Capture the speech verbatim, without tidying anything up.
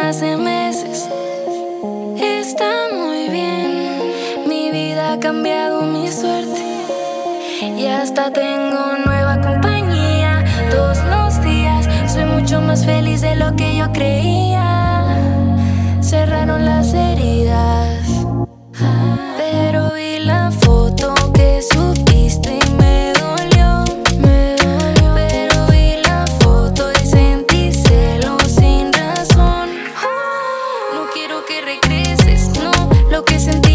hace meses. Está muy bien, mi vida ha cambiado, mi suerte. Y hasta tengo nueva compañía. Todos los días soy mucho más feliz de lo que yo creía. Cerraron las heridas, pero vi la foto que subiste y me dolió, me dolió. Pero vi la foto y sentí celos sin razón. No quiero que regreses, no, lo que sentí